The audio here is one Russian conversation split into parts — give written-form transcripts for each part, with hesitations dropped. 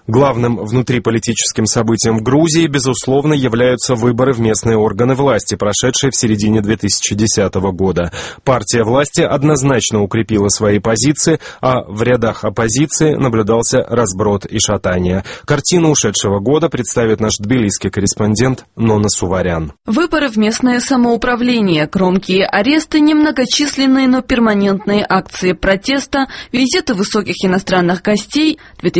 Главным внутриполитическим событием в Грузии, безусловно, являются выборы в местные органы власти, прошедшие в середине 2010 года. Партия власти однозначно укрепила свои позиции, а в рядах оппозиции наблюдался разброд и шатание. Картину ушедшего года представит наш тбилисский корреспондент Нона Суварян. Выборы в местное самоуправление, громкие аресты, немногочисленные, но перманентные акции протеста, визиты высоких иностранных гостей.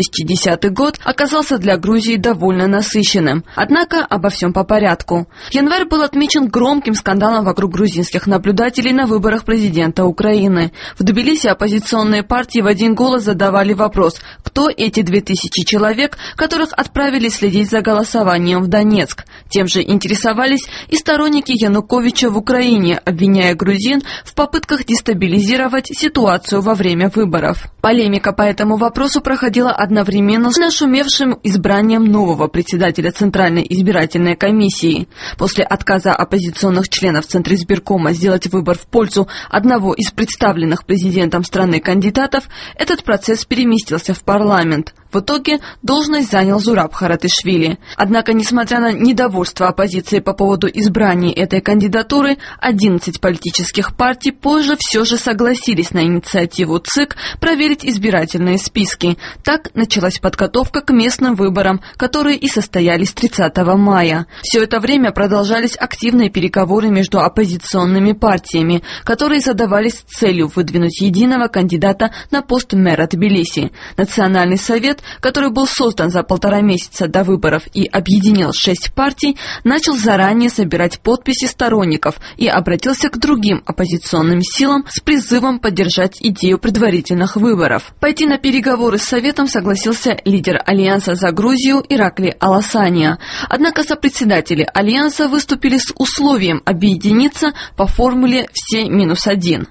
2010 год оказался для Грузии довольно насыщенным. Однако обо всем по порядку. Январь был отмечен громким скандалом вокруг грузинских наблюдателей на выборах президента Украины. В Тбилиси оппозиционные партии в один голос задавали вопрос, кто эти 2000 человек, которых отправили следить за голосованием в Донецк. Тем же интересовались и сторонники Януковича в Украине, обвиняя грузин в попытках дестабилизировать ситуацию во время выборов. Полемика по этому вопросу проходила одновременно с нашумевшим избранием нового председателя Центральной избирательной комиссии. После отказа оппозиционных членов Центризбиркома сделать выбор в пользу одного из представленных президентом страны кандидатов, этот процесс переместился в парламент. В итоге должность занял Зураб Харатышвили. Однако, несмотря на недовольство оппозиции по поводу избрания этой кандидатуры, 11 политических партий позже все же согласились на инициативу ЦИК проверить избирательные списки. Так началась подготовка к местным выборам, которые и состоялись 30 мая. Все это время продолжались активные переговоры между оппозиционными партиями, которые задавались целью выдвинуть единого кандидата на пост мэра Тбилиси. Национальный совет, который был создан за 1,5 месяца до выборов и объединил 6 партий, начал заранее собирать подписи сторонников и обратился к другим оппозиционным силам с призывом поддержать идею предварительных выборов. Пойти на переговоры с Советом согласился лидер Альянса за Грузию Иракли Аласания. Однако сопредседатели Альянса выступили с условием объединиться по формуле «все-1».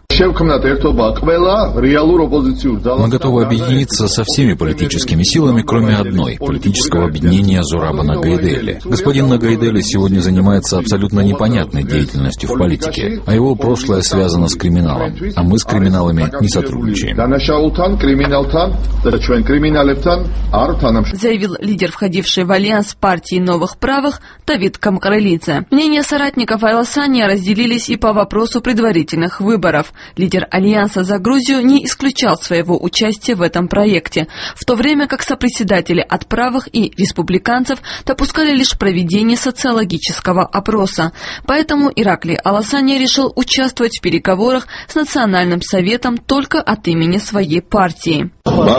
Мы готовы объединиться со всеми политическими силами, кроме одной – политического объединения Зураба Нагайдели. Господин Нагайдели сегодня занимается абсолютно непонятной деятельностью в политике, а его прошлое связано с криминалом, а мы с криминалами не сотрудничаем. Заявил лидер, входивший в альянс партии новых правых, Давид Камкарелидзе. Мнения соратников Аласания разделились и по вопросу предварительных выборов. Лидер Альянса за Грузию не исключал своего участия в этом проекте, в то время как сопредседатели от правых и республиканцев допускали лишь проведение социологического опроса. Поэтому Иракли Аласания решил участвовать в переговорах с Национальным советом только от имени своей партии.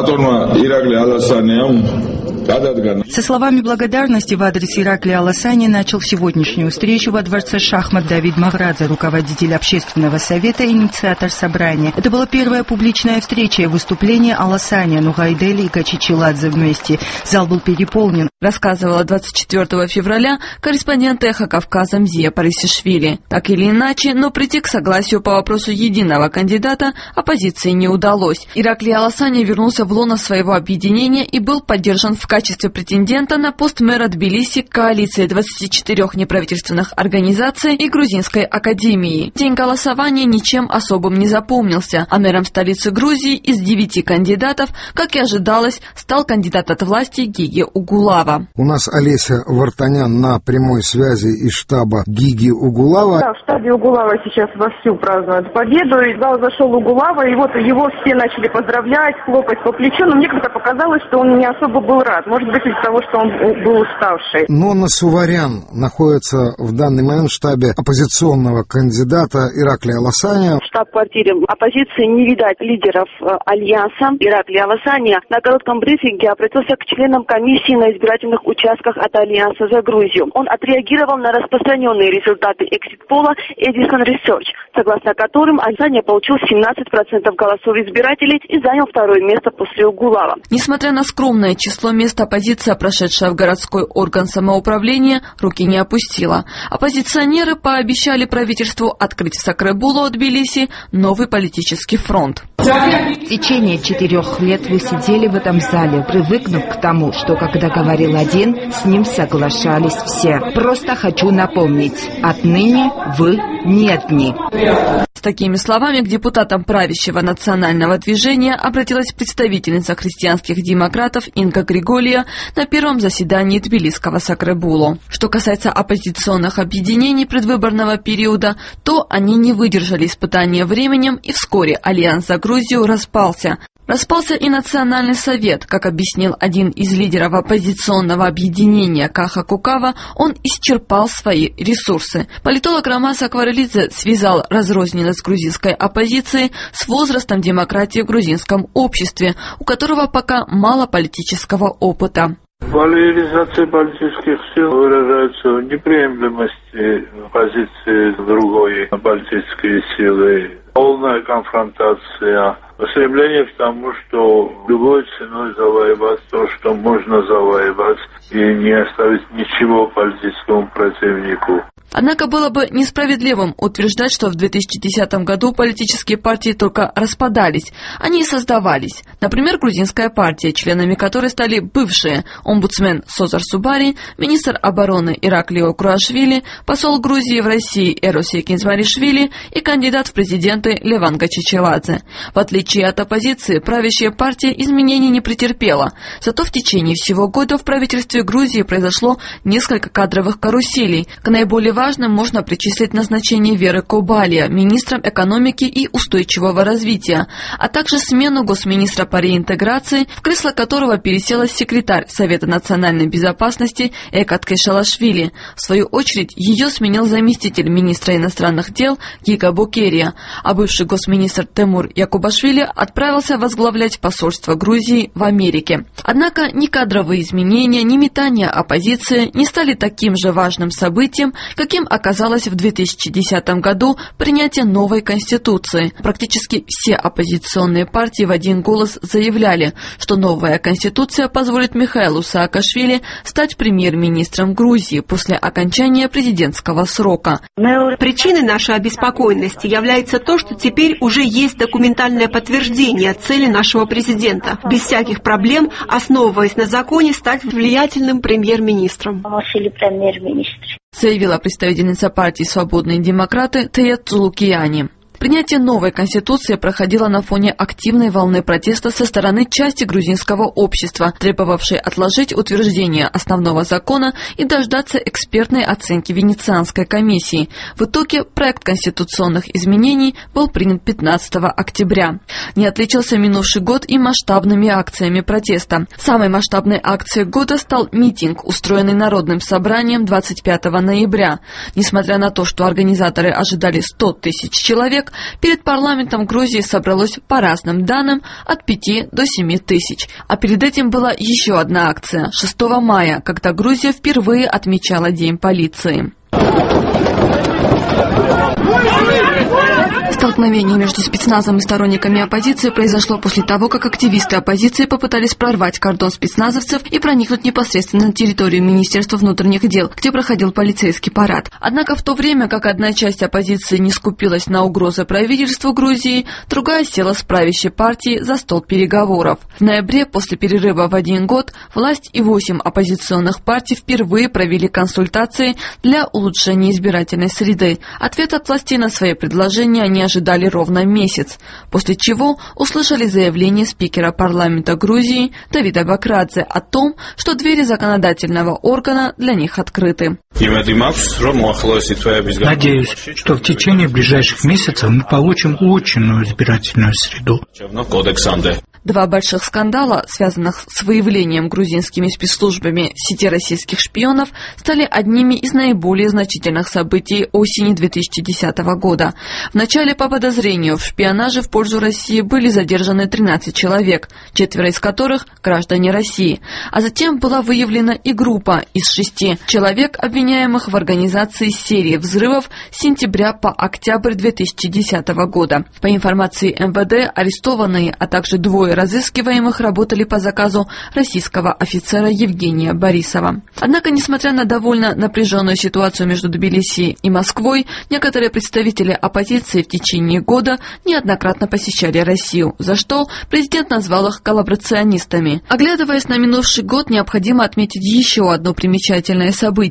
Со словами благодарности в адрес Иракли Аласани начал сегодняшнюю встречу во дворце шахмат Давид Маградзе, руководитель общественного совета и инициатор собрания. Это была первая публичная встреча и выступление Аласани, Нугайдели и Качичиладзе вместе. Зал был переполнен, рассказывала 24 февраля корреспондент «Эхо Кавказа» Мзия Парисишвили. Так или иначе, но прийти к согласию по вопросу единого кандидата оппозиции не удалось. Иракли Аласани вернулся в лоно своего объединения и был поддержан в качестве претендента на пост мэра Тбилиси коалиции 24 неправительственных организаций и Грузинской академии. День голосования ничем особым не запомнился, а мэром столицы Грузии из 9 кандидатов, как и ожидалось, стал кандидат от власти Гиги Угулава. У нас Олеся Вартанян на прямой связи из штаба Гиги Угулава. Да, в штабе Угулава сейчас вовсю празднуют победу. И в зал зашел Угулава, и вот его все начали поздравлять, хлопать по плечу, но мне как-то показалось, что он не особо был рад. Может быть, из-за того, что он был уставший. Нона Суварян находится в данный момент в штабе оппозиционного кандидата Иракли Аласания. В штаб-квартире оппозиции не видать лидеров Альянса. Иракли Аласания на коротком брифинге обратился к членам комиссии на избирательных участках от Альянса за Грузию. Он отреагировал на распространенные результаты экзит-пола Edison Research, согласно которым Аласания получил 17% голосов избирателей и занял второе место после Угулава. Несмотря на скромное число мест, оппозиция, прошедшая в городской орган самоуправления, руки не опустила. Оппозиционеры пообещали правительству открыть в Сакрабулу от Тбилиси новый политический фронт. В течение 4 лет вы сидели в этом зале, привыкнув к тому, что когда говорил один, с ним соглашались все. Просто хочу напомнить, отныне вы не одни. С такими словами к депутатам правящего национального движения обратилась представительница христианских демократов Инга Григория на первом заседании Тбилисского Сакребулу. Что касается оппозиционных объединений предвыборного периода, то они не выдержали испытания временем, и вскоре Альянс за Грузию распался. Распался и Национальный совет. Как объяснил один из лидеров оппозиционного объединения Каха Кукава, он исчерпал свои ресурсы. Политолог Ромас Акварелидзе связал разрозненность грузинской оппозиции с возрастом демократии в грузинском обществе, у которого пока мало политического опыта. Поляризация политических сил выражается в неприемлемости позиции другой политической силы, полная конфронтация, стремление к тому, что любой ценой завоевать то, что можно завоевать, и не оставить ничего политическому противнику. Однако было бы несправедливым утверждать, что в 2010 году политические партии только распадались, они и создавались. Например, грузинская партия, членами которой стали бывшие омбудсмен Созар Субари, министр обороны Ираклио Круашвили, посол Грузии в России Эроси Кинзмаришвили и кандидат в президенты Леван Гачичеладзе. В отличие от оппозиции, правящая партия изменений не претерпела. Зато в течение всего года в правительстве Грузии произошло несколько кадровых каруселей. К наиболее важным можно причислить назначение Веры Кобалия министром экономики и устойчивого развития, а также смену госминистра по реинтеграции, в кресло которого пересела секретарь Совета национальной безопасности Экат Кешалашвили. В свою очередь ее сменил заместитель министра иностранных дел Гига Бокерия, а бывший госминистр Темур Якубашвили отправился возглавлять посольство Грузии в Америке. Однако ни кадровые изменения, ни метания оппозиции не стали таким же важным событием, каким оказалось в 2010 году принятие новой Конституции. Практически все оппозиционные партии в один голос заявляли, что новая Конституция позволит Михаилу Саакашвили стать премьер-министром Грузии после окончания президентского срока. Причиной нашей обеспокоенности является то, что теперь уже есть документальное подтверждение цели нашего президента. Без всяких проблем, основываясь на законе, стать влиятельным премьер-министром. Заявила представительница партии «Свободные демократы» Тея Цулукияни. Принятие новой Конституции проходило на фоне активной волны протеста со стороны части грузинского общества, требовавшей отложить утверждение основного закона и дождаться экспертной оценки Венецианской комиссии. В итоге проект конституционных изменений был принят 15 октября. Не отличился минувший год и масштабными акциями протеста. Самой масштабной акцией года стал митинг, устроенный Народным собранием 25 ноября. Несмотря на то, что организаторы ожидали 100 тысяч человек, перед парламентом Грузии собралось, по разным данным, от 5 до 7 тысяч. А перед этим была еще одна акция – 6 мая, когда Грузия впервые отмечала День полиции. Столкновение между спецназом и сторонниками оппозиции произошло после того, как активисты оппозиции попытались прорвать кордон спецназовцев и проникнуть непосредственно на территорию Министерства внутренних дел, где проходил полицейский парад. Однако в то время, как одна часть оппозиции не скупилась на угрозы правительству Грузии, другая села с правящей партией за стол переговоров. В ноябре, после перерыва в 1 год, власть и 8 оппозиционных партий впервые провели консультации для улучшения избирательной среды. Ответ от властей на свои предложения они ожидали ровно месяц, после чего услышали заявление спикера парламента Грузии Давида Бакрадзе о том, что двери законодательного органа для них открыты. Надеюсь, что в течение ближайших месяцев мы получим улучшенную избирательную среду. 2 больших скандала, связанных с выявлением грузинскими спецслужбами сети российских шпионов, стали одними из наиболее значительных событий осени 2010 года. Вначале по подозрению в шпионаже в пользу России были задержаны 13 человек, 4 из которых – граждане России. А затем была выявлена и группа из 6 человек, обвиняемых в организации серии взрывов с сентября по октябрь 2010 года. По информации МВД, арестованные, а также 2 разыскиваемых работали по заказу российского офицера Евгения Борисова. Однако, несмотря на довольно напряженную ситуацию между Тбилиси и Москвой, некоторые представители оппозиции в течение года неоднократно посещали Россию, за что президент назвал их коллаборационистами. Оглядываясь на минувший год, необходимо отметить еще одно примечательное событие.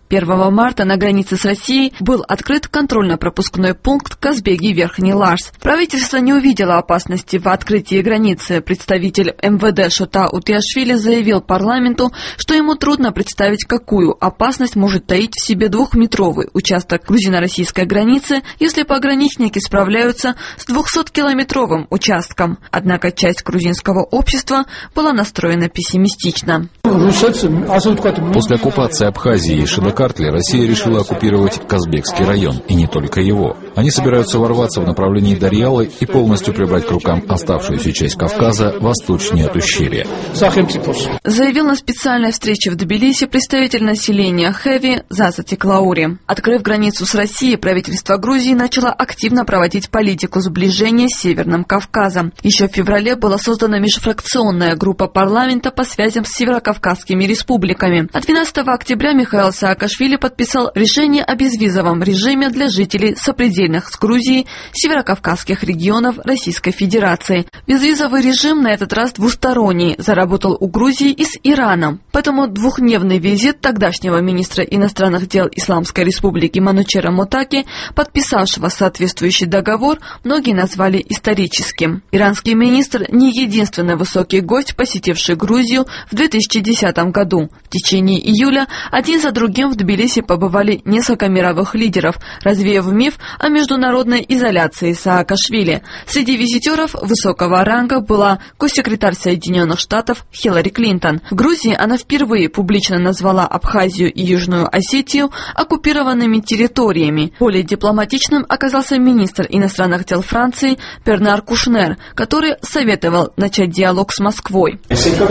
1 марта на границе с Россией был открыт контрольно-пропускной пункт Казбеги-Верхний Ларс. Правительство не увидело опасности в открытии границы. Представитель МВД Шота Утиашвили заявил парламенту, что ему трудно представить, какую опасность может таить в себе 2-метровый участок грузино-российской границы, если пограничники справляются с 200-километровым участком. Однако часть грузинского общества была настроена пессимистично. После оккупации Абхазии и Шидакартли Россия решила оккупировать Казбекский район, и не только его. Они собираются ворваться в направлении Дарьялы и полностью прибрать к рукам оставшуюся часть Кавказа восточнее от ущелья. Заявил на специальной встрече в Тбилиси представитель населения Хэви Заса Теклаури. Открыв границу с Россией, правительство Грузии начало активно проводить политику сближения с Северным Кавказом. Еще в феврале была создана межфракционная группа парламента по связям с северокавказскими республиками. А 12 октября Михаил Саакашвили подписал решение о безвизовом режиме для жителей сопредельных с Грузией северокавказских регионов Российской Федерации. Безвизовый режим на этот раз двусторонний, заработал у Грузии и с Ираном. Поэтому двухдневный визит тогдашнего министра иностранных дел Исламской Республики Манучера Мотаки, подписавшего соответствующий договор, многие назвали историческим. Иранский министр не единственный высокий гость, посетивший Грузию в 2010 году. В течение июля один за другим в Тбилиси побывали несколько мировых лидеров, развеяв миф о международной изоляции Саакашвили. Среди визитеров высокого ранга была госсекретарь Соединенных Штатов Хиллари Клинтон. В Грузии она впервые публично назвала Абхазию и Южную Осетию оккупированными территориями. Более дипломатичным оказался министр иностранных дел Франции Бернар Кушнер, который советовал начать диалог с Москвой.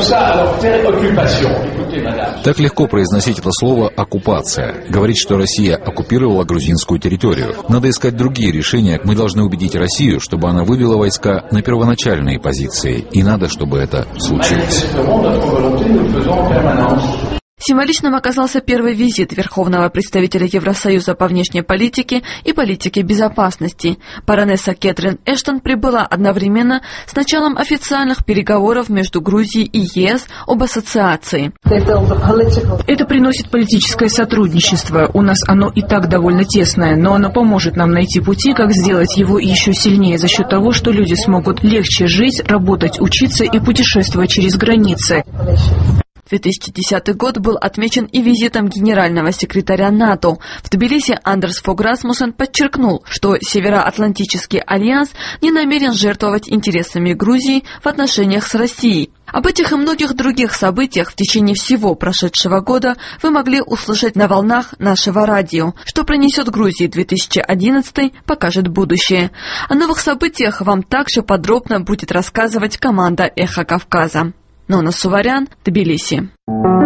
Так легко произносить это слово «оккупация». Говорить, что Россия оккупировала грузинскую территорию. Надо искать другие решения. Мы должны убедить Россию, чтобы она вывела войска на первоначальные позиции. И надо, чтобы это случилось. Символичным оказался первый визит верховного представителя Евросоюза по внешней политике и политике безопасности. Баронесса Кэтрин Эштон прибыла одновременно с началом официальных переговоров между Грузией и ЕС об ассоциации. Это приносит политическое сотрудничество. У нас оно и так довольно тесное, но оно поможет нам найти пути, как сделать его еще сильнее за счет того, что люди смогут легче жить, работать, учиться и путешествовать через границы. 2010 год был отмечен и визитом генерального секретаря НАТО. В Тбилиси Андерс Фог Расмуссен подчеркнул, что Североатлантический альянс не намерен жертвовать интересами Грузии в отношениях с Россией. Об этих и многих других событиях в течение всего прошедшего года вы могли услышать на волнах нашего радио. Что принесет Грузии 2011, покажет будущее. О новых событиях вам также подробно будет рассказывать команда «Эхо Кавказа». Нона Суварян, Тбилиси.